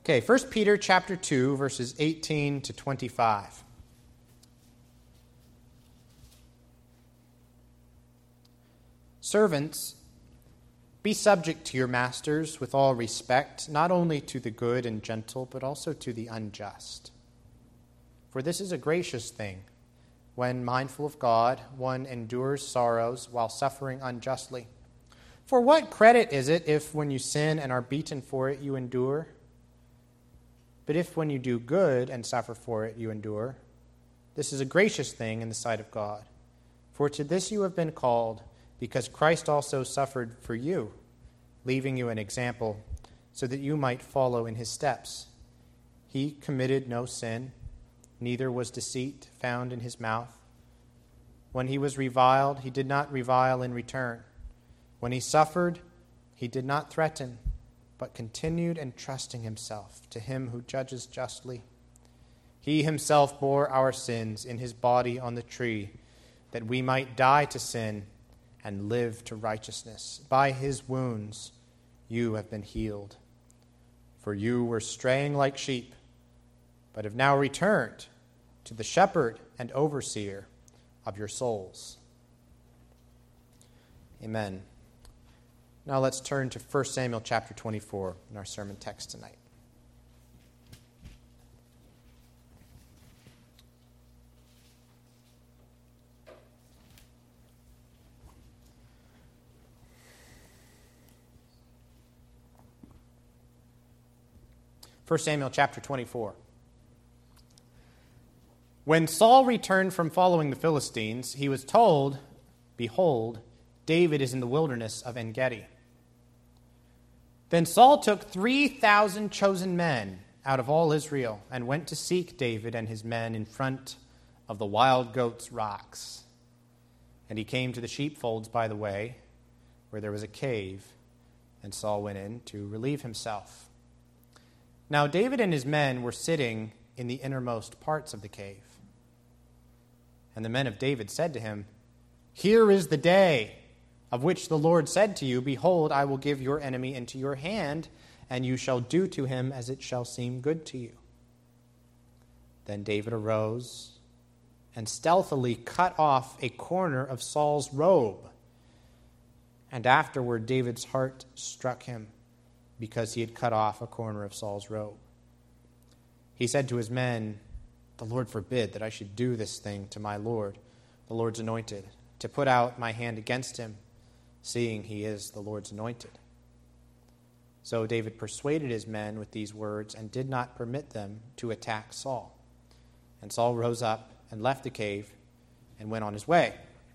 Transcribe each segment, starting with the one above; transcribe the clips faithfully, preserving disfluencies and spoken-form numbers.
Okay, First Peter chapter two, verses eighteen to twenty-five. Servants, be subject to your masters with all respect, not only to the good and gentle, but also to the unjust. For this is a gracious thing. When mindful of God, one endures sorrows while suffering unjustly. For what credit is it if, when you sin and are beaten for it, you endure? But if, when you do good and suffer for it, you endure, this is a gracious thing in the sight of God. For to this you have been called, because Christ also suffered for you, leaving you an example, so that you might follow in his steps. He committed no sin, neither was deceit found in his mouth. When he was reviled, he did not revile in return. When he suffered, he did not threaten, but continued entrusting himself to him who judges justly. He himself bore our sins in his body on the tree, that we might die to sin and live to righteousness. By his wounds you have been healed. For you were straying like sheep, but have now returned to the shepherd and overseer of your souls. Amen. Now let's turn to First Samuel chapter twenty-four in our sermon text tonight. First Samuel chapter twenty-four. When Saul returned from following the Philistines, he was told, "Behold, David is in the wilderness of En-Gedi." Then Saul took three thousand chosen men out of all Israel and went to seek David and his men in front of the wild goats' rocks. And he came to the sheepfolds by the way, where there was a cave, and Saul went in to relieve himself. Now David and his men were sitting in the innermost parts of the cave. And the men of David said to him, "Here is the day of which the Lord said to you, Behold, I will give your enemy into your hand, and you shall do to him as it shall seem good to you." Then David arose and stealthily cut off a corner of Saul's robe. And afterward David's heart struck him, because he had cut off a corner of Saul's robe. He said to his men, "The Lord forbid that I should do this thing to my Lord, the Lord's anointed, to put out my hand against him, seeing he is the Lord's anointed." So David persuaded his men with these words and did not permit them to attack Saul. And Saul rose up and left the cave and went on his way.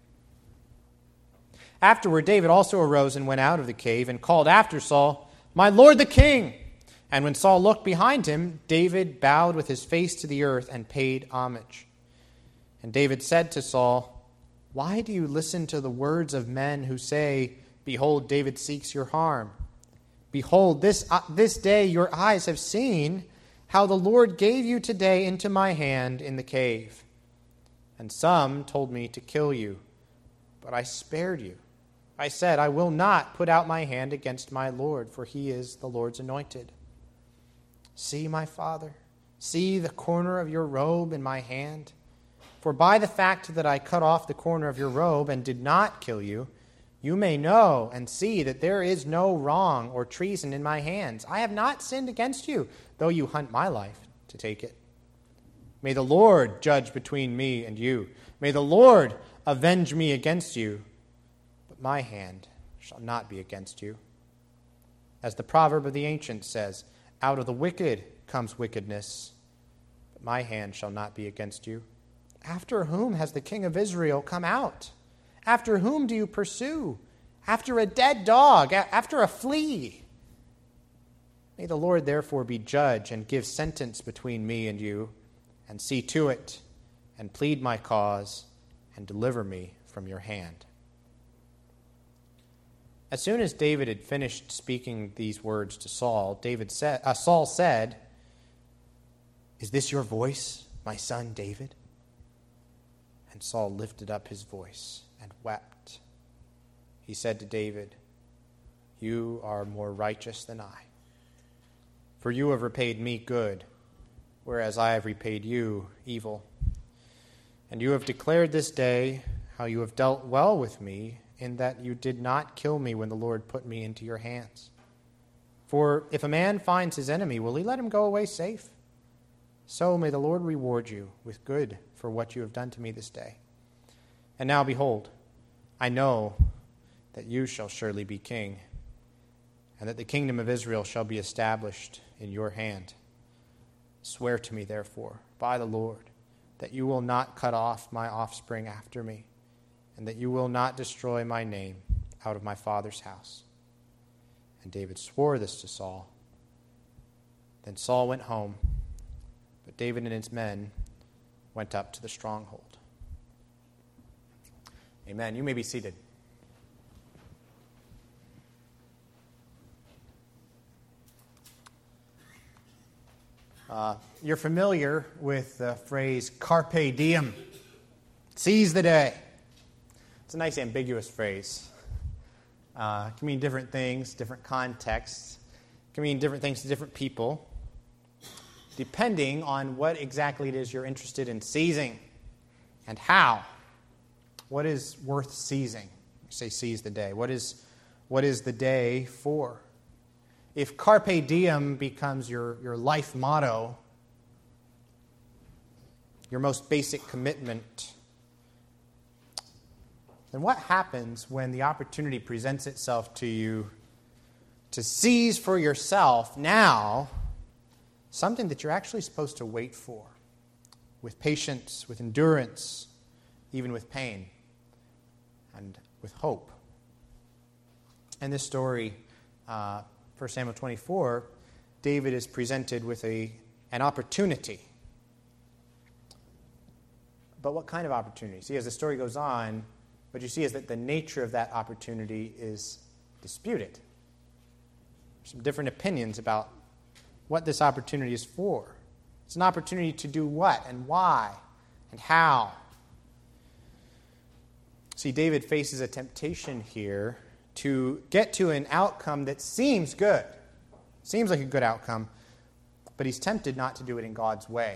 Afterward, David also arose and went out of the cave and called after Saul, "My lord the king!" And when Saul looked behind him, David bowed with his face to the earth and paid homage. And David said to Saul, "Why do you listen to the words of men who say, 'Behold, David seeks your harm'? Behold, this, uh, this day your eyes have seen how the Lord gave you today into my hand in the cave. And some told me to kill you, but I spared you. I said, I will not put out my hand against my Lord, for he is the Lord's anointed. See, my father, see the corner of your robe in my hand. For by the fact that I cut off the corner of your robe and did not kill you, you may know and see that there is no wrong or treason in my hands. I have not sinned against you, though you hunt my life to take it. May the Lord judge between me and you. May the Lord avenge me against you, but my hand shall not be against you. As the proverb of the ancients says, out of the wicked comes wickedness, but my hand shall not be against you. After whom has the king of Israel come out? After whom do you pursue? After a dead dog, after a flea. May the Lord therefore be judge and give sentence between me and you, and see to it, and plead my cause, and deliver me from your hand." As soon as David had finished speaking these words to Saul, David said, uh, Saul said, "Is this your voice, my son David?" And Saul lifted up his voice and wept. He said to David, "You are more righteous than I, For you have repaid me good, whereas I have repaid you evil. And you have declared this day how you have dealt well with me, in that you did not kill me when the Lord put me into your hands. For if a man finds his enemy, will he let him go away safe? So may the Lord reward you with good for what you have done to me this day. And now, behold, I know that you shall surely be king, and that the kingdom of Israel shall be established in your hand. Swear to me, therefore, by the Lord, that you will not cut off my offspring after me, and that you will not destroy my name out of my father's house. And David swore this to Saul. Then Saul went home, but David and his men went up to the stronghold. Amen. You may be seated. Uh, you're familiar with the phrase carpe diem, seize the day. It's a nice ambiguous phrase. Uh, it can mean different things, different contexts. It can mean different things to different people, depending on what exactly it is you're interested in seizing and how. What is worth seizing? Say seize the day. What is, what is the day for? If carpe diem becomes your, your life motto, your most basic commitment, then what happens when the opportunity presents itself to you to seize for yourself now something that you're actually supposed to wait for, with patience, with endurance, even with pain, and with hope? In this story, uh, First Samuel twenty-four, David is presented with a an opportunity. But what kind of opportunity? See, as the story goes on, what you see is that the nature of that opportunity is disputed. There's some different opinions about what this opportunity is for. It's an opportunity to do what and why and how. See, David faces a temptation here to get to an outcome that seems good, seems like a good outcome, but he's tempted not to do it in God's way.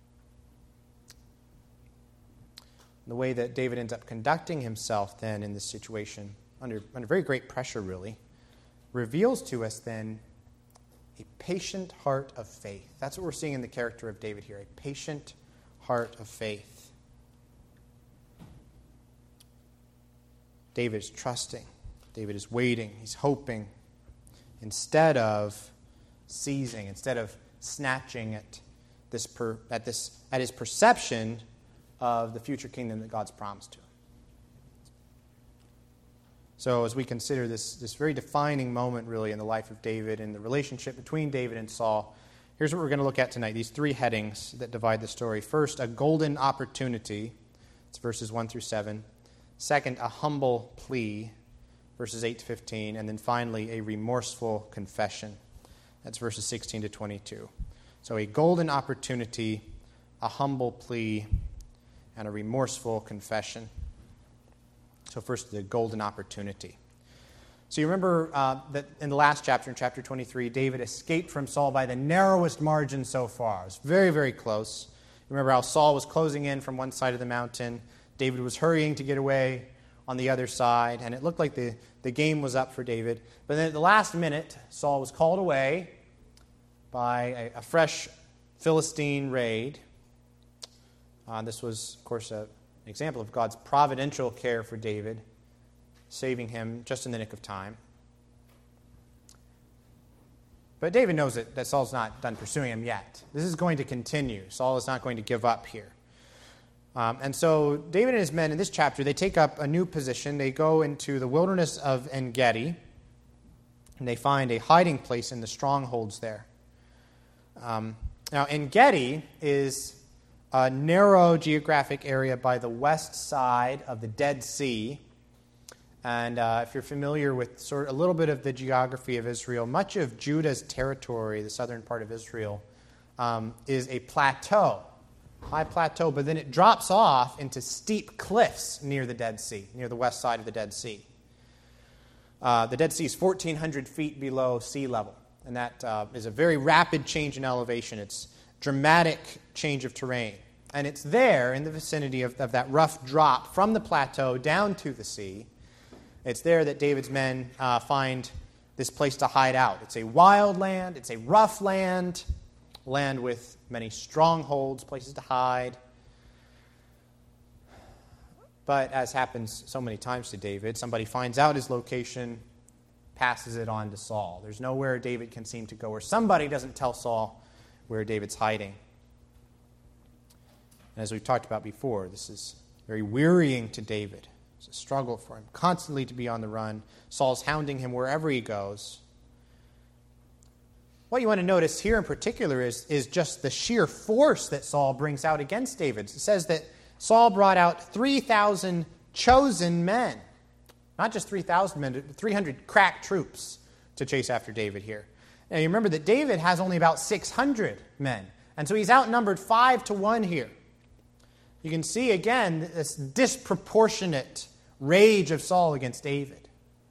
The way that David ends up conducting himself then in this situation, under, under very great pressure really, reveals to us then a patient heart of faith. That's what we're seeing in the character of David here, a patient heart of faith. David is trusting. David is waiting. He's hoping instead of seizing, instead of snatching at this per, at this at his perception of the future kingdom that God's promised to him. So as we consider this, this very defining moment really in the life of David and the relationship between David and Saul, here's what we're going to look at tonight, these three headings that divide the story. First, a golden opportunity. It's verses one through seven. Second, a humble plea, verses eight to fifteen. And then finally, a remorseful confession. That's verses sixteen to twenty-two. So a golden opportunity, a humble plea, and a remorseful confession. So first, the golden opportunity. So you remember uh, that in the last chapter, in chapter twenty-three, David escaped from Saul by the narrowest margin so far. It was very, very close. You remember how Saul was closing in from one side of the mountain. David was hurrying to get away on the other side, and it looked like the, the game was up for David. But then at the last minute, Saul was called away by a, a fresh Philistine raid. Uh, this was, of course, a, an example of God's providential care for David, saving him just in the nick of time. But David knows that, that Saul's not done pursuing him yet. This is going to continue. Saul is not going to give up here. Um, and so David and his men in this chapter, they take up a new position. They go into the wilderness of En-Gedi, and they find a hiding place in the strongholds there. Um, now, En-Gedi is a narrow geographic area by the west side of the Dead Sea. And uh, if you're familiar with sort of a little bit of the geography of Israel, much of Judah's territory, the southern part of Israel, um, is a plateau, high plateau, but then it drops off into steep cliffs near the Dead Sea, near the west side of the Dead Sea. Uh, the Dead Sea is fourteen hundred feet below sea level. And that uh, is a very rapid change in elevation. It's dramatic change of terrain. And it's there in the vicinity of, of that rough drop from the plateau down to the sea. It's there that David's men uh, find this place to hide out. It's a wild land. It's a rough land. Land with many strongholds, places to hide. But as happens so many times to David, somebody finds out his location, passes it on to Saul. There's nowhere David can seem to go, or somebody doesn't tell Saul where David's hiding. And as we've talked about before, this is very wearying to David. It's a struggle for him, constantly to be on the run. Saul's hounding him wherever he goes. What you want to notice here in particular is, is just the sheer force that Saul brings out against David. It says that Saul brought out three thousand chosen men. Not just three thousand men, but three hundred crack troops to chase after David here. Now you remember that David has only about six hundred men. And so he's outnumbered five to one here. You can see again this disproportionate rage of Saul against David.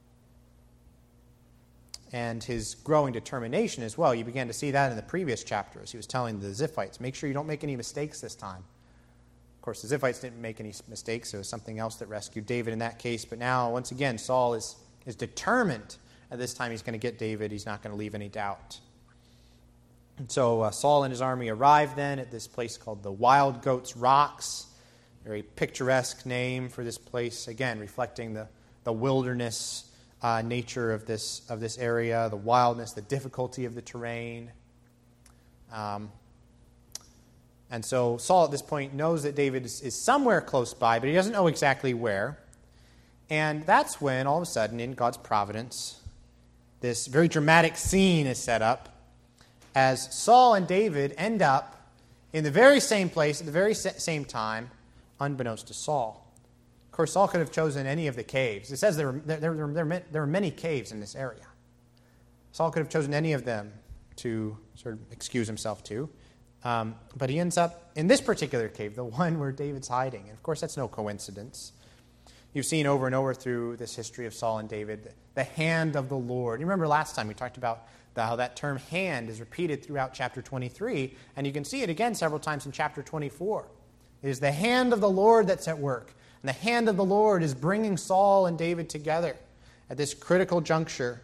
And his growing determination as well. You began to see that in the previous chapter as he was telling the Ziphites, make sure you don't make any mistakes this time. Of course, the Ziphites didn't make any mistakes. It was something else that rescued David in that case. But now, once again, Saul is, is determined. At this time, he's going to get David. He's not going to leave any doubt. And so uh, Saul and his army arrive then at this place called the Wild Goats Rocks. Very picturesque name for this place. Again, reflecting the, the wilderness uh, nature of this, of this area, the wildness, the difficulty of the terrain. Um And so Saul at this point knows that David is, is somewhere close by, but he doesn't know exactly where. And that's when, all of a sudden, in God's providence, this very dramatic scene is set up as Saul and David end up in the very same place at the very same time, unbeknownst to Saul. Of course, Saul could have chosen any of the caves. It says there were, there, there, there, there were many caves in this area. Saul could have chosen any of them to sort of excuse himself to. Um, but he ends up in this particular cave, the one where David's hiding. And of course, that's no coincidence. You've seen over and over through this history of Saul and David, the hand of the Lord. You remember last time we talked about the, how that term hand is repeated throughout chapter twenty-three, and you can see it again several times in chapter twenty-four. It is the hand of the Lord that's at work. And the hand of the Lord is bringing Saul and David together at this critical juncture,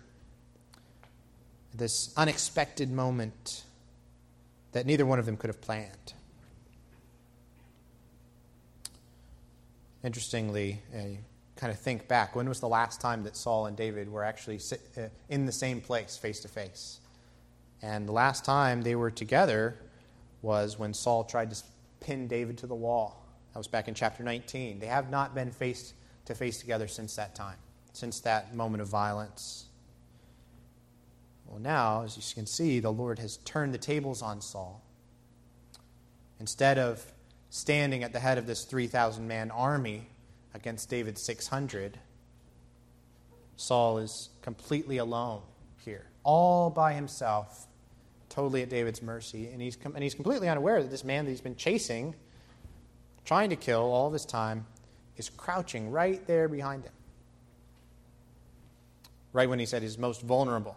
this unexpected moment that neither one of them could have planned. Interestingly, uh, you kind of think back, when was the last time that Saul and David were actually sit, uh, in the same place, face to face? And the last time they were together was when Saul tried to pin David to the wall. That was back in chapter nineteen. They have not been face to face together since that time, since that moment of violence. Well, now, as you can see, the Lord has turned the tables on Saul. Instead of standing at the head of this three thousand man army against David's six hundred, Saul is completely alone here, all by himself, totally at David's mercy. And he's, com- and he's completely unaware that this man that he's been chasing, trying to kill all this time, is crouching right there behind him. Right when he said he's most vulnerable.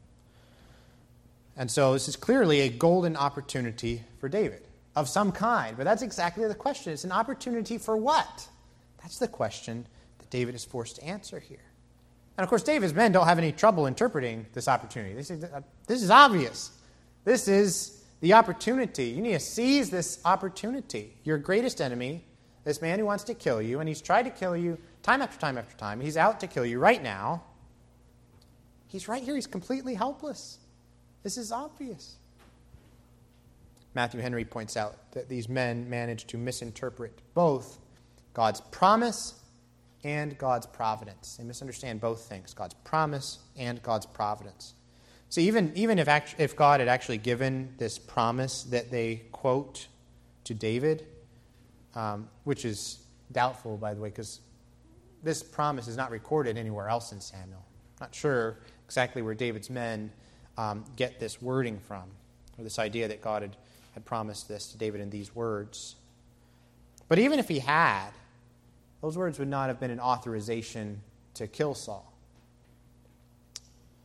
And so this is clearly a golden opportunity for David of some kind. But that's exactly the question. It's an opportunity for what? That's the question that David is forced to answer here. And of course, David's men don't have any trouble interpreting this opportunity. They say, this is obvious. This is the opportunity. You need to seize this opportunity. Your greatest enemy, this man who wants to kill you, and he's tried to kill you time after time after time. He's out to kill you right now. He's right here. He's completely helpless. This is obvious. Matthew Henry points out that these men managed to misinterpret both God's promise and God's providence. They misunderstand both things, God's promise and God's providence. So even, even if, act, if God had actually given this promise that they quote to David, um, which is doubtful, by the way, because this promise is not recorded anywhere else in Samuel. Not sure exactly where David's men um, get this wording from, or this idea that God had, had promised this to David in these words. But even if he had, those words would not have been an authorization to kill Saul.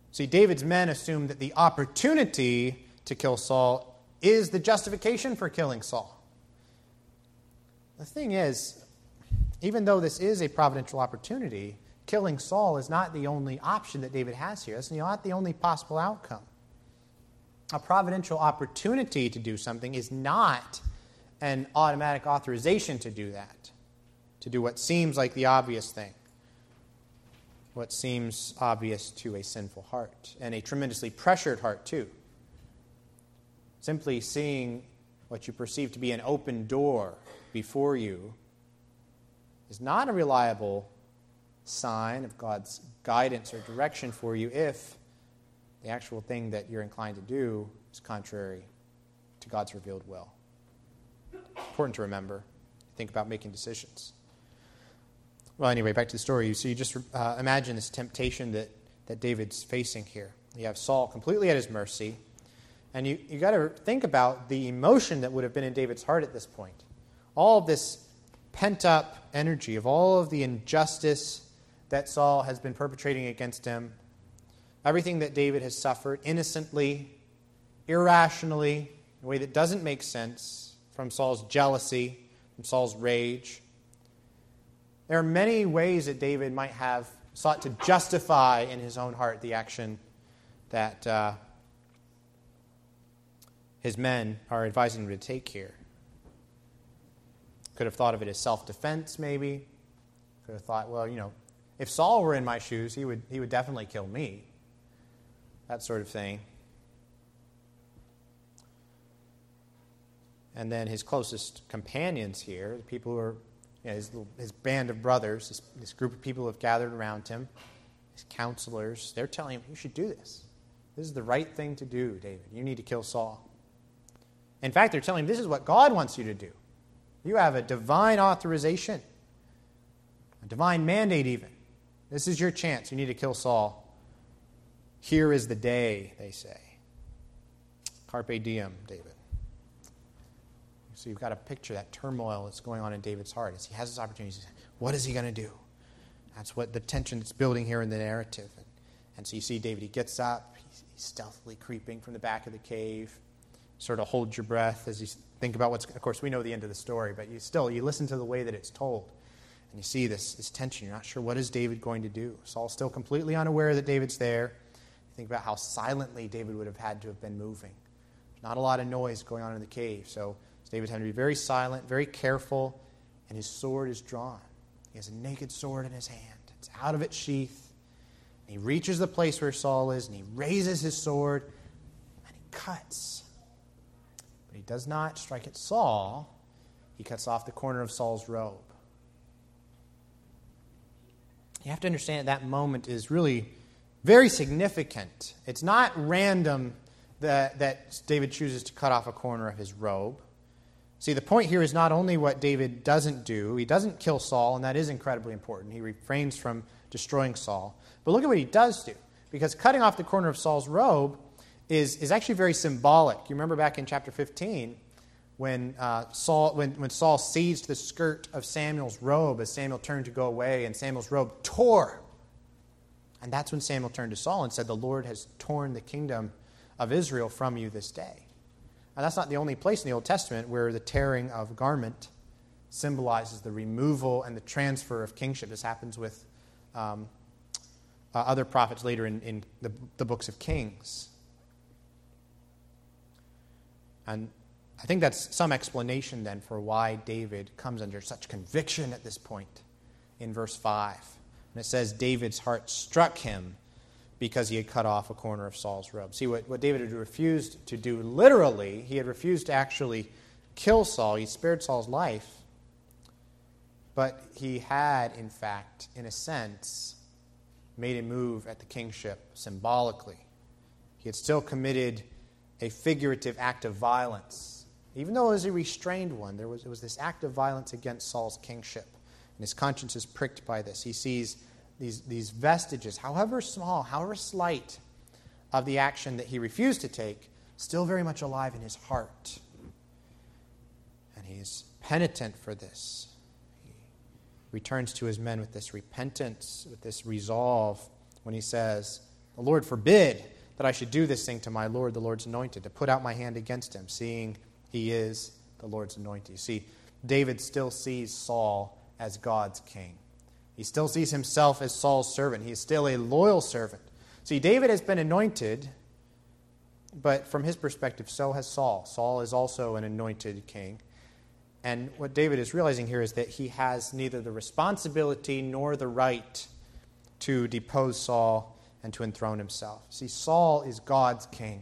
See, David's men assume that the opportunity to kill Saul is the justification for killing Saul. The thing is, even though this is a providential opportunity, killing Saul is not the only option that David has here. It's not the only possible outcome. A providential opportunity to do something is not an automatic authorization to do that, to do what seems like the obvious thing, what seems obvious to a sinful heart, and a tremendously pressured heart too. Simply seeing what you perceive to be an open door before you is not a reliable sign of God's guidance or direction for you if the actual thing that you're inclined to do is contrary to God's revealed will. Important to remember. Think about making decisions. Well, anyway, back to the story. So you just uh, imagine this temptation that, that David's facing here. You have Saul completely at his mercy, and you you got to think about the emotion that would have been in David's heart at this point. All of this pent-up energy of all of the injustice that Saul has been perpetrating against him, everything that David has suffered innocently, irrationally, in a way that doesn't make sense, from Saul's jealousy, from Saul's rage. There are many ways that David might have sought to justify in his own heart the action that uh, his men are advising him to take here. Could have thought of it as self-defense, maybe. Could have thought, well, you know, if Saul were in my shoes, he would he would definitely kill me. That sort of thing. And then his closest companions here, the people who are, you know, his, his band of brothers, this, this group of people who have gathered around him, his counselors, they're telling him, you should do this. This is the right thing to do, David. You need to kill Saul. In fact, they're telling him, this is what God wants you to do. You have a divine authorization, a divine mandate even. This is your chance. You need to kill Saul. Here is the day, they say. Carpe diem, David. So you've got to picture that turmoil that's going on in David's heart as he has this opportunity. What is he going to do? That's what the tension that's building here in the narrative. And, and so you see David, he gets up, he's, he's stealthily creeping from the back of the cave. Sort of hold your breath as you think about what's... Of course, we know the end of the story, but you still, you listen to the way that it's told. And you see this, this tension. You're not sure, what is David going to do? Saul's still completely unaware that David's there. You think about how silently David would have had to have been moving. There's not a lot of noise going on in the cave, so David had to be very silent, very careful, and his sword is drawn. He has a naked sword in his hand. It's out of its sheath. And he reaches the place where Saul is, and he raises his sword, and he cuts. But he does not strike at Saul. He cuts off the corner of Saul's robe. You have to understand that moment is really very significant. It's not random that, that David chooses to cut off a corner of his robe. See, the point here is not only what David doesn't do. He doesn't kill Saul, and that is incredibly important. He refrains from destroying Saul. But look at what he does do. Because cutting off the corner of Saul's robe is, is actually very symbolic. You remember back in chapter fifteen when, uh, Saul, when, when Saul seized the skirt of Samuel's robe as Samuel turned to go away, and Samuel's robe tore. And that's when Samuel turned to Saul and said, the Lord has torn the kingdom of Israel from you this day. And that's not the only place in the Old Testament where the tearing of a garment symbolizes the removal and the transfer of kingship. This happens with um, uh, other prophets later in, in the, the books of Kings. And I think that's some explanation then for why David comes under such conviction at this point in verse five. And it says, David's heart struck him because he had cut off a corner of Saul's robe. See, what, what David had refused to do literally, he had refused to actually kill Saul. He spared Saul's life. But he had, in fact, in a sense, made a move at the kingship symbolically. He had still committed a figurative act of violence. Even though it was a restrained one, there was, it was this act of violence against Saul's kingship. And his conscience is pricked by this. He sees these, these vestiges, however small, however slight, of the action that he refused to take, still very much alive in his heart. And he's penitent for this. He returns to his men with this repentance, with this resolve, when he says, The Lord forbid that I should do this thing to my Lord, the Lord's anointed, to put out my hand against him, seeing he is the Lord's anointed. You see, David still sees Saul as God's king. He still sees himself as Saul's servant. He is still a loyal servant. See, David has been anointed, but from his perspective, so has Saul. Saul is also an anointed king. And what David is realizing here is that he has neither the responsibility nor the right to depose Saul and to enthrone himself. See, Saul is God's king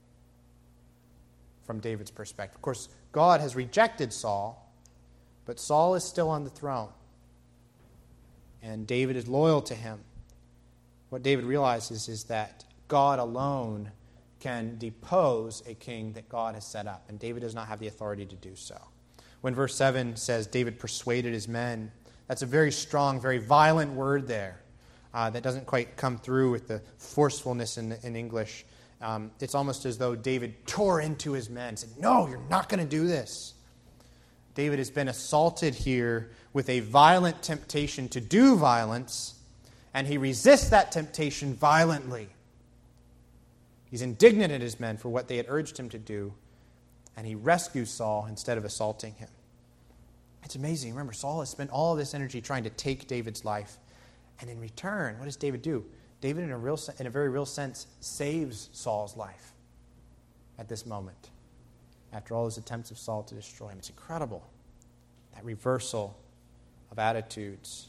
from David's perspective. Of course, God has rejected Saul, but Saul is still on the throne. And David is loyal to him. What David realizes is that God alone can depose a king that God has set up, and David does not have the authority to do so. When verse seven says David persuaded his men, that's a very strong, very violent word there uh, that doesn't quite come through with the forcefulness in, in English. Um, it's almost as though David tore into his men and said, no, you're not going to do this. David has been assaulted here with a violent temptation to do violence, and he resists that temptation violently. He's indignant at his men for what they had urged him to do, and he rescues Saul instead of assaulting him. It's amazing. Remember, Saul has spent all of this energy trying to take David's life, and in return, what does David do? David, in a real, in a very real sense, saves Saul's life at this moment, after all his attempts of Saul to destroy him. It's incredible, that reversal of attitudes.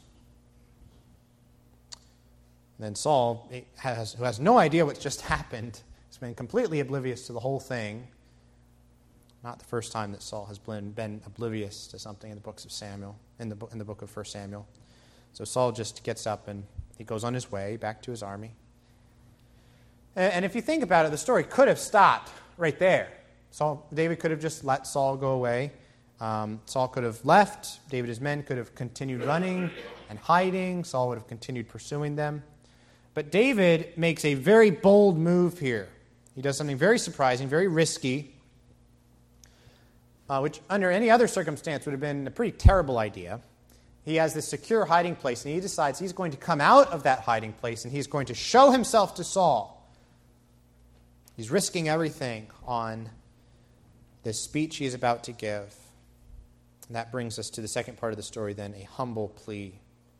And then Saul, has, who has no idea what's just happened, has been completely oblivious to the whole thing. Not the first time that Saul has been, been oblivious to something in the books of Samuel, in the, in the book of First Samuel. So Saul just gets up and he goes on his way back to his army. And, and if you think about it, the story could have stopped right there. Saul, David could have just let Saul go away. Um, Saul could have left. David and his men could have continued running and hiding. Saul would have continued pursuing them. But David makes a very bold move here. He does something very surprising, very risky, uh, which under any other circumstance would have been a pretty terrible idea. He has this secure hiding place, and he decides he's going to come out of that hiding place, and he's going to show himself to Saul. He's risking everything on this speech he is about to give. And that brings us to the second part of the story then, a humble plea.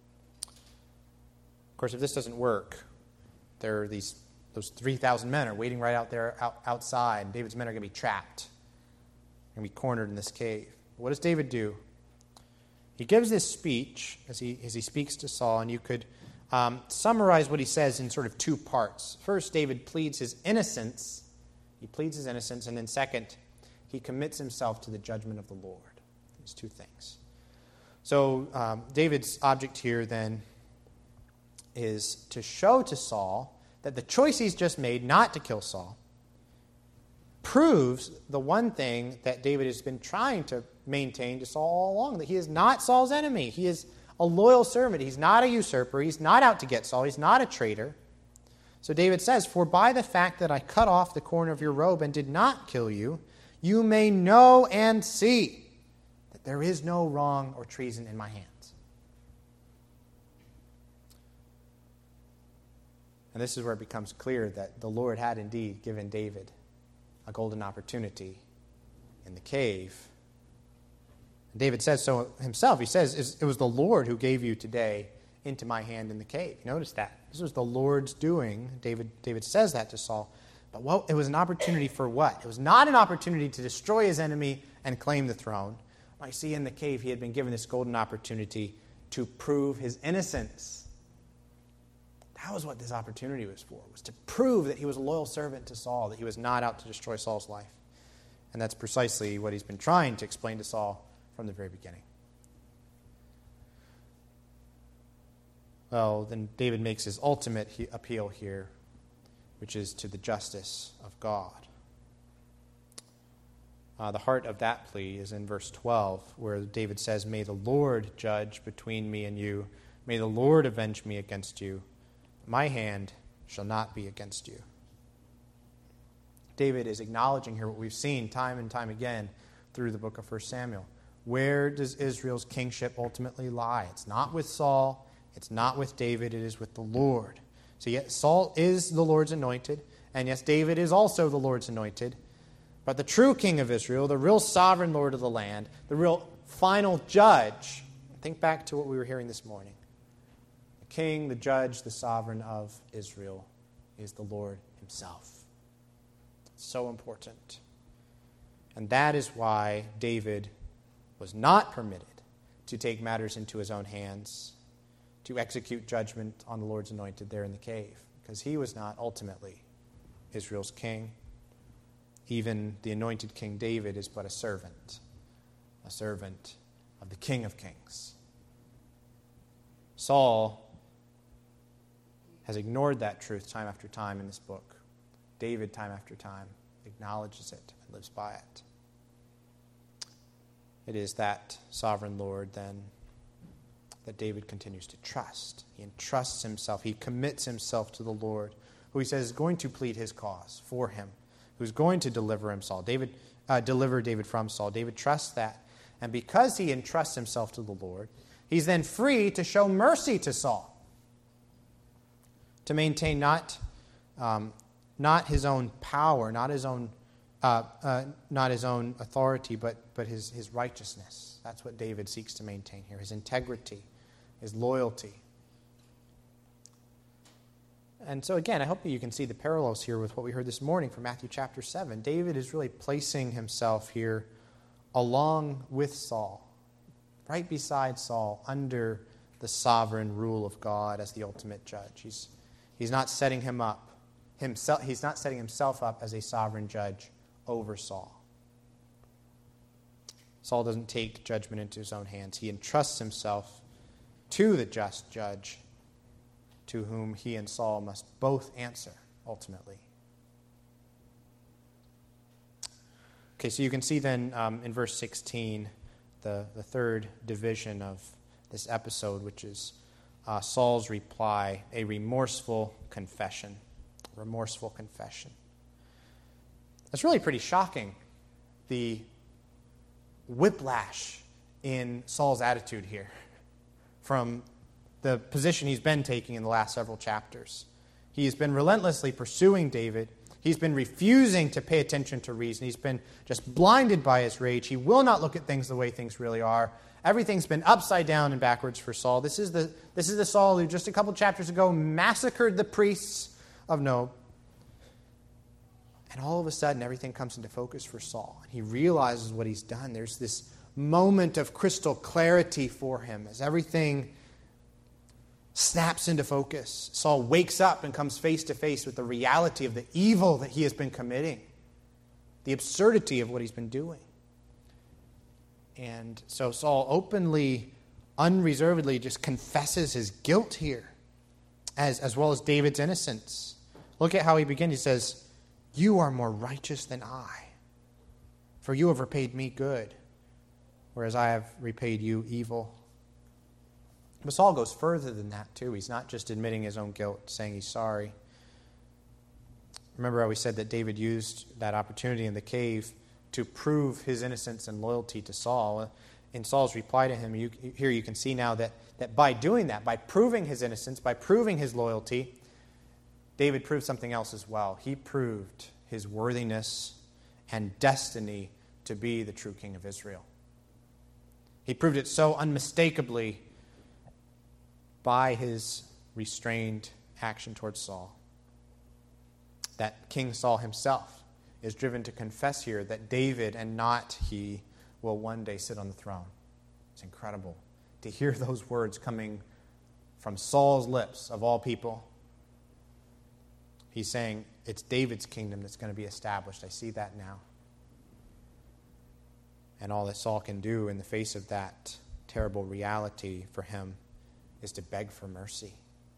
Of course, if this doesn't work, there are these those three thousand men are waiting right out there out, outside. And David's men are going to be trapped. They're going to be cornered in this cave. What does David do? He gives this speech as he as he speaks to Saul, and you could um, summarize what he says in sort of two parts. First, David pleads his innocence. He pleads his innocence, and then second, he commits himself to the judgment of the Lord. These two things. So um, David's object here then is to show to Saul that the choice he's just made not to kill Saul proves the one thing that David has been trying to maintain to Saul all along, that he is not Saul's enemy. He is a loyal servant. He's not a usurper. He's not out to get Saul. He's not a traitor. So David says, "For by the fact that I cut off the corner of your robe and did not kill you, you may know and see that there is no wrong or treason in my hands." And this is where it becomes clear that the Lord had indeed given David a golden opportunity in the cave. And David says so himself. He says, it was the Lord who gave you today into my hand in the cave. Notice that. This was the Lord's doing. David, David says that to Saul. But what, it was an opportunity for what? It was not an opportunity to destroy his enemy and claim the throne. I see in the cave he had been given this golden opportunity to prove his innocence. That was what this opportunity was for, was to prove that he was a loyal servant to Saul, that he was not out to destroy Saul's life. And that's precisely what he's been trying to explain to Saul from the very beginning. Well, then David makes his ultimate he- appeal here, which is to the justice of God. Uh, the heart of that plea is in verse twelve, where David says, "May the Lord judge between me and you. May the Lord avenge me against you. My hand shall not be against you." David is acknowledging here what we've seen time and time again through the book of First Samuel. Where does Israel's kingship ultimately lie? It's not with Saul. It's not with David. It is with the Lord. So yes, Saul is the Lord's anointed, and yes, David is also the Lord's anointed. But the true king of Israel, the real sovereign Lord of the land, the real final judge, think back to what we were hearing this morning. The king, the judge, the sovereign of Israel is the Lord himself. So important. And that is why David was not permitted to take matters into his own hands, to execute judgment on the Lord's anointed there in the cave, because he was not ultimately Israel's king. Even the anointed King David is but a servant, a servant of the King of Kings. Saul has ignored that truth time after time in this book. David, time after time, acknowledges it and lives by it. It is that sovereign Lord, then, that David continues to trust. He entrusts himself. He commits himself to the Lord, who he says is going to plead his cause for him, who's going to deliver him, Saul. David, uh, deliver David from Saul. David trusts that. And because he entrusts himself to the Lord, he's then free to show mercy to Saul, to maintain not, um, not his own power, not his own, uh, uh, not his own authority, but, but his, his righteousness. That's what David seeks to maintain here, his integrity, his loyalty. And so again, I hope that you can see the parallels here with what we heard this morning from Matthew chapter seven. David is really placing himself here along with Saul, right beside Saul, under the sovereign rule of God as the ultimate judge. He's, he's not setting him up, himself, he's not setting himself up as a sovereign judge over Saul. Saul doesn't take judgment into his own hands. He entrusts himself to the just judge, to whom he and Saul must both answer, ultimately. Okay, so you can see then um, in verse sixteen, the, the third division of this episode, which is uh, Saul's reply, a remorseful confession. Remorseful confession. That's really pretty shocking, the whiplash in Saul's attitude here from the position he's been taking in the last several chapters. He's been relentlessly pursuing David. He's been refusing to pay attention to reason. He's been just blinded by his rage. He will not look at things the way things really are. Everything's been upside down and backwards for Saul. This is the, this is the Saul who just a couple chapters ago massacred the priests of Nob. And all of a sudden, everything comes into focus for Saul. He realizes what he's done. There's this moment of crystal clarity for him as everything snaps into focus. Saul wakes up and comes face to face with the reality of the evil that he has been committing, the absurdity of what he's been doing. And so Saul openly, unreservedly just confesses his guilt here, as, as well as David's innocence. Look at how he begins. He says, "You are more righteous than I, for you have repaid me good, whereas I have repaid you evil." But Saul goes further than that, too. He's not just admitting his own guilt, saying he's sorry. Remember how we said that David used that opportunity in the cave to prove his innocence and loyalty to Saul. In Saul's reply to him, you, here you can see now that, that by doing that, by proving his innocence, by proving his loyalty, David proved something else as well. He proved his worthiness and destiny to be the true king of Israel. He proved it so unmistakably by his restrained action towards Saul that King Saul himself is driven to confess here that David and not he will one day sit on the throne. It's incredible to hear those words coming from Saul's lips, of all people. He's saying, it's David's kingdom that's going to be established. I see that now. And all that Saul can do in the face of that terrible reality for him is to beg for mercy.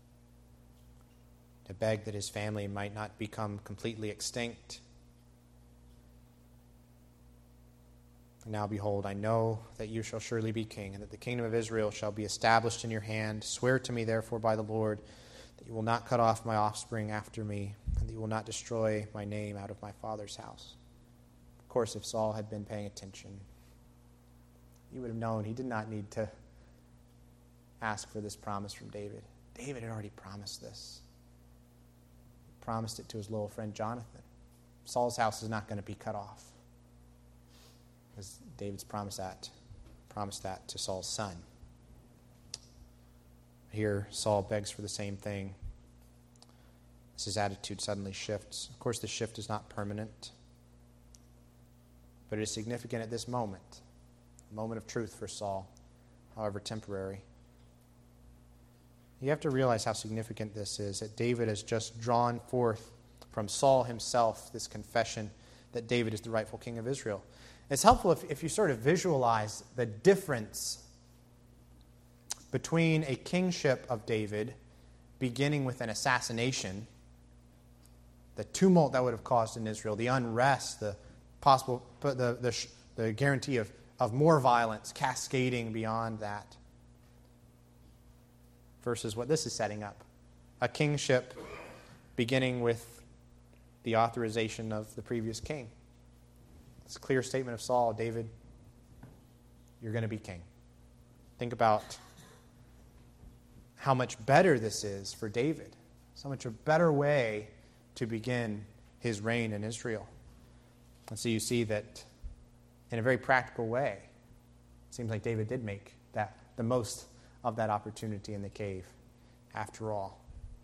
To beg that his family might not become completely extinct. And now behold, I know that you shall surely be king, and that the kingdom of Israel shall be established in your hand. Swear to me therefore by the Lord that you will not cut off my offspring after me, and that you will not destroy my name out of my father's house. Of course, if Saul had been paying attention, he would have known he did not need to ask for this promise from David. David had already promised this. promised it to his loyal friend Jonathan. Saul's house is not going to be cut off, because David's promised that, promised that to Saul's son. Here, Saul begs for the same thing. As his attitude suddenly shifts. Of course, the shift is not permanent, but it is significant at this moment, a moment of truth for Saul, however temporary. You have to realize how significant this is, that David has just drawn forth from Saul himself this confession that David is the rightful king of Israel. It's helpful if, if you sort of visualize the difference between a kingship of David beginning with an assassination, the tumult that would have caused in Israel, the unrest, the possible, the, the, the guarantee of, of more violence cascading beyond that, versus what this is setting up. A kingship beginning with the authorization of the previous king. It's a clear statement of Saul, David, you're going to be king. Think about how much better this is for David. So much a better way to begin his reign in Israel. And so you see that in a very practical way, it seems like David did make that the most of that opportunity in the cave, after all.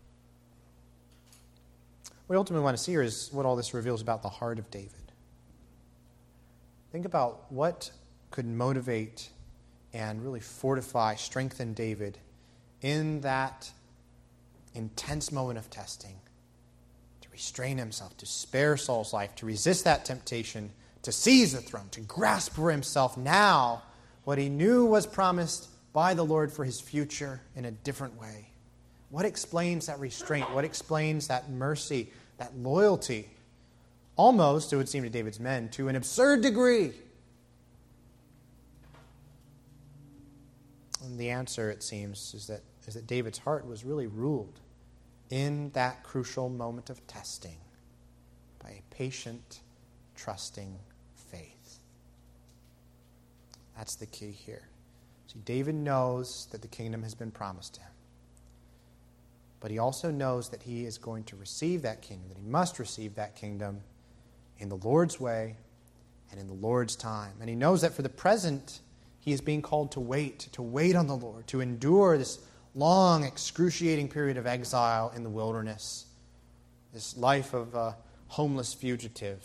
What we ultimately want to see here is what all this reveals about the heart of David. Think about what could motivate and really fortify, strengthen David in that intense moment of testing, to restrain himself, to spare Saul's life, to resist that temptation, to seize the throne, to grasp for himself now what he knew was promised by the Lord for his future in a different way. What explains that restraint? What explains that mercy, that loyalty? Almost, it would seem to David's men, to an absurd degree. And the answer, it seems, is that, is that David's heart was really ruled in that crucial moment of testing by a patient, trusting faith. That's the key here. See, David knows that the kingdom has been promised to him. But he also knows that he is going to receive that kingdom, that he must receive that kingdom in the Lord's way and in the Lord's time. And he knows that for the present, he is being called to wait, to wait on the Lord, to endure this long, excruciating period of exile in the wilderness, this life of a homeless fugitive.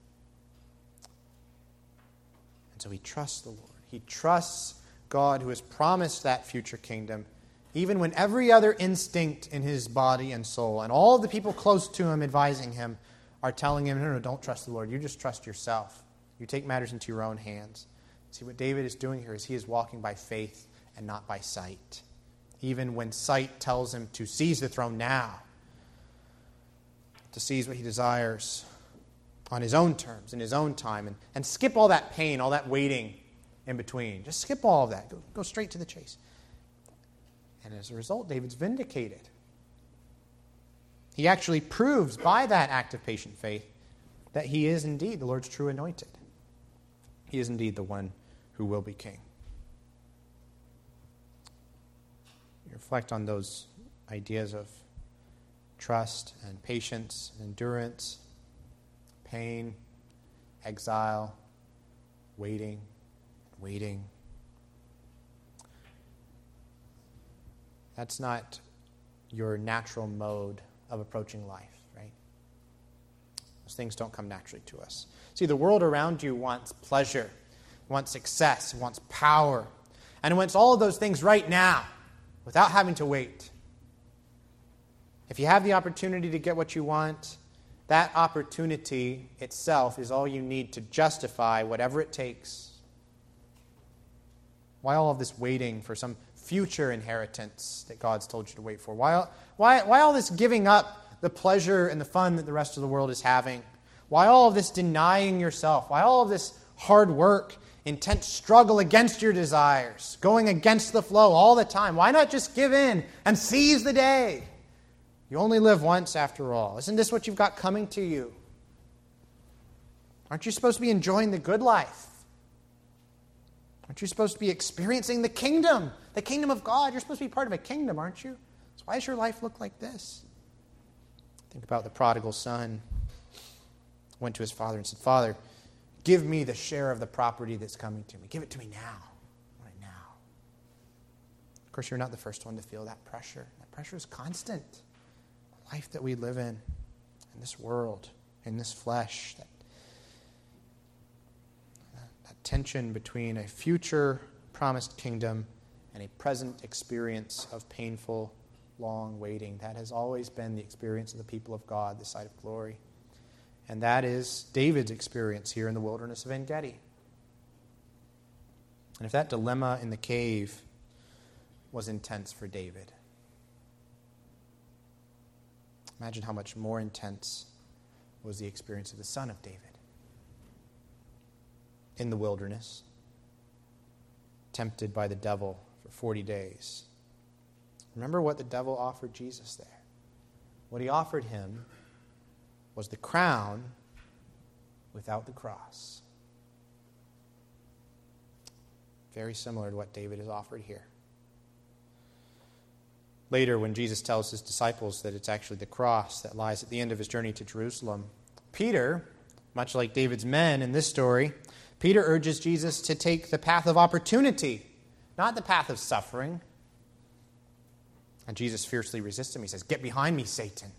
And so he trusts the Lord. He trusts God who has promised that future kingdom, even when every other instinct in his body and soul and all of the people close to him advising him are telling him, no, no, don't trust the Lord. You just trust yourself. You take matters into your own hands. See, what David is doing here is he is walking by faith and not by sight. Even when sight tells him to seize the throne now, to seize what he desires on his own terms, in his own time, and, and skip all that pain, all that waiting in between. Just skip all of that. Go, go straight to the chase. And as a result, David's vindicated. He actually proves by that act of patient faith that he is indeed the Lord's true anointed. He is indeed the one who will be king. You reflect on those ideas of trust and patience and endurance, pain, exile, waiting, waiting. That's not your natural mode of approaching life, right? Those things don't come naturally to us. See, the world around you wants pleasure, wants success, wants power, and it wants all of those things right now without having to wait. If you have the opportunity to get what you want, that opportunity itself is all you need to justify whatever it takes. Why all of this waiting for some future inheritance that God's told you to wait for? Why, why, why all this giving up the pleasure and the fun that the rest of the world is having? Why all of this denying yourself? Why all of this hard work, intense struggle against your desires, going against the flow all the time? Why not just give in and seize the day? You only live once after all. Isn't this what you've got coming to you? Aren't you supposed to be enjoying the good life? Aren't you supposed to be experiencing the kingdom, the kingdom of God? You're supposed to be part of a kingdom, aren't you? So why does your life look like this? Think about the prodigal son. Went to his father and said, Father, give me the share of the property that's coming to me. Give it to me now. Right now. Of course, you're not the first one to feel that pressure. That pressure is constant. The life that we live in, in this world, in this flesh, that, that tension between a future promised kingdom and a present experience of painful, long waiting. That has always been the experience of the people of God this side of glory. And that is David's experience here in the wilderness of En-Gedi. And if that dilemma in the cave was intense for David, imagine how much more intense was the experience of the son of David in the wilderness, tempted by the devil for forty days. Remember what the devil offered Jesus there. What he offered him was the crown without the cross. Very similar to what David is offered here. Later, when Jesus tells his disciples that it's actually the cross that lies at the end of his journey to Jerusalem, Peter, much like David's men in this story, Peter urges Jesus to take the path of opportunity, not the path of suffering. And Jesus fiercely resists him. He says, "Get behind me, Satan."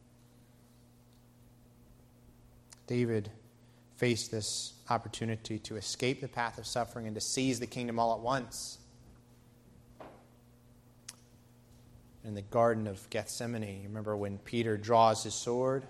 David faced this opportunity to escape the path of suffering and to seize the kingdom all at once. In the Garden of Gethsemane, you remember when Peter draws his sword?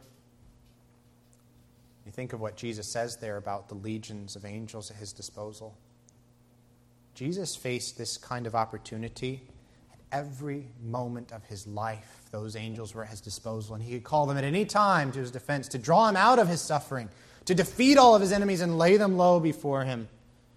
You think of what Jesus says there about the legions of angels at his disposal. Jesus faced this kind of opportunity at every moment of his life. Those angels were at his disposal, and he could call them at any time to his defense, to draw him out of his suffering, to defeat all of his enemies and lay them low before him.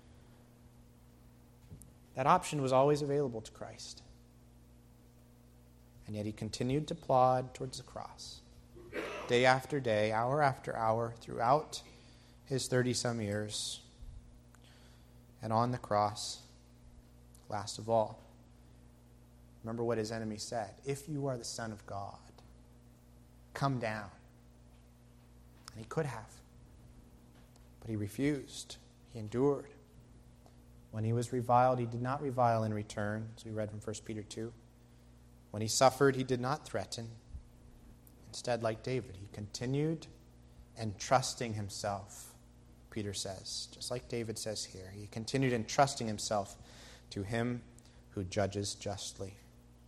That option was always available to Christ. And yet he continued to plod towards the cross, day after day, hour after hour, throughout his thirty-some years. And on the cross, last of all, remember what his enemy said. If you are the Son of God, come down. And he could have. But he refused. He endured. When he was reviled, he did not revile in return, as we read from First Peter two. When he suffered, he did not threaten. Instead, like David, he continued entrusting himself, Peter says, just like David says here. He continued entrusting himself to him who judges justly.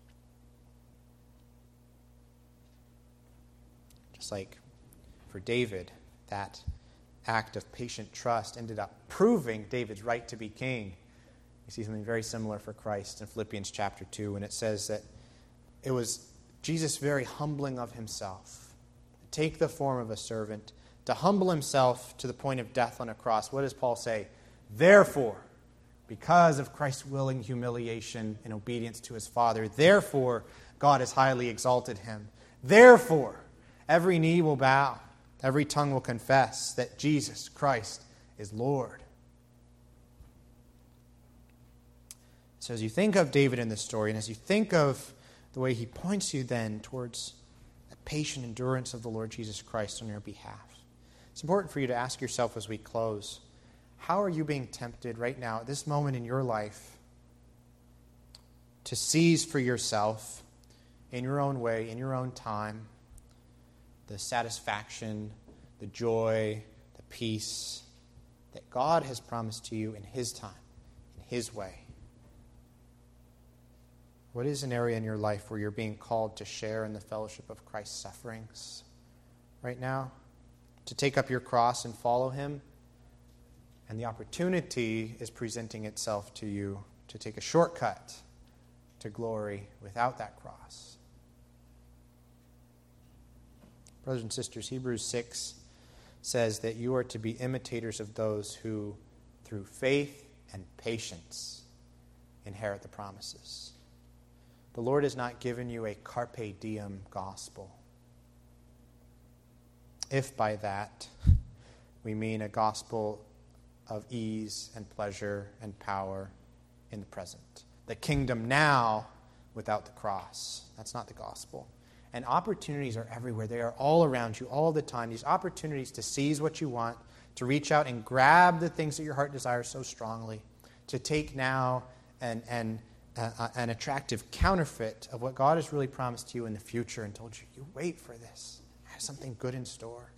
Just like for David, that act of patient trust ended up proving David's right to be king. You see something very similar for Christ in Philippians chapter two, when it says that it was Jesus' very humbling of himself, take the form of a servant, to humble himself to the point of death on a cross. What does Paul say? Therefore, because of Christ's willing humiliation and obedience to his Father, therefore God has highly exalted him. Therefore, every knee will bow, every tongue will confess that Jesus Christ is Lord. So as you think of David in this story, and as you think of the way he points you then towards the patient endurance of the Lord Jesus Christ on your behalf, it's important for you to ask yourself as we close, how are you being tempted right now at this moment in your life to seize for yourself, in your own way, in your own time, the satisfaction, the joy, the peace that God has promised to you in his time, in his way? What is an area in your life where you're being called to share in the fellowship of Christ's sufferings right now? To take up your cross and follow him? And the opportunity is presenting itself to you to take a shortcut to glory without that cross. Brothers and sisters, Hebrews six says that you are to be imitators of those who, through faith and patience, inherit the promises. The Lord has not given you a carpe diem gospel. If by that we mean a gospel of ease and pleasure and power in the present. The kingdom now without the cross. That's not the gospel. And opportunities are everywhere. They are all around you all the time. These opportunities to seize what you want, to reach out and grab the things that your heart desires so strongly, to take now and, and uh, an attractive counterfeit of what God has really promised to you in the future and told you, you wait for this. I have something good in store.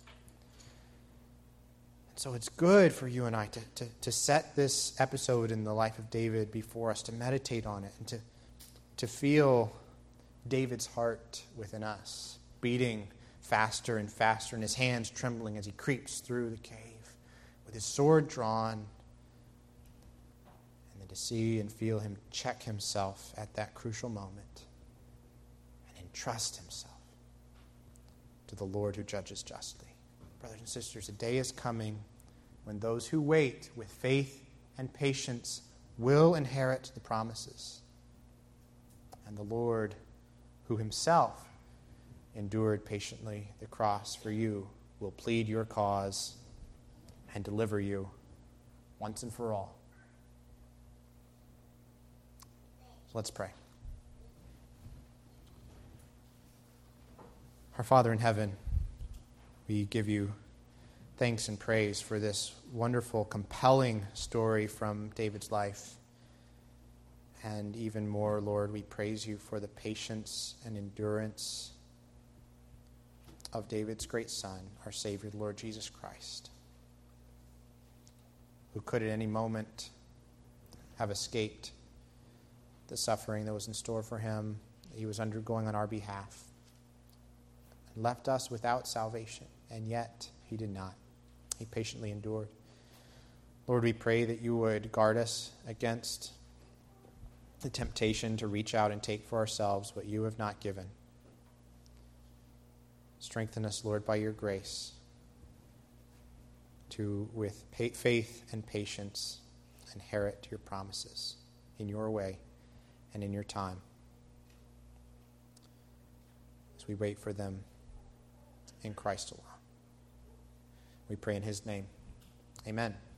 And so it's good for you and I to, to, to set this episode in the life of David before us, to meditate on it, and to, to feel David's heart within us, beating faster and faster, and his hands trembling as he creeps through the cave with his sword drawn, and then to see and feel him check himself at that crucial moment and entrust himself to the Lord who judges justly. Brothers and sisters, a day is coming when those who wait with faith and patience will inherit the promises. And the Lord, who himself endured patiently the cross for you, will plead your cause and deliver you once and for all. So let's pray. Our Father in heaven, we give you thanks and praise for this wonderful, compelling story from David's life. And even more, Lord, we praise you for the patience and endurance of David's great Son, our Savior, the Lord Jesus Christ, who could at any moment have escaped the suffering that was in store for him, that he was undergoing on our behalf, and left us without salvation. And yet, he did not. He patiently endured. Lord, we pray that you would guard us against the temptation to reach out and take for ourselves what you have not given. Strengthen us, Lord, by your grace to, with faith and patience, inherit your promises in your way and in your time as we wait for them in Christ alone. We pray in his name. Amen.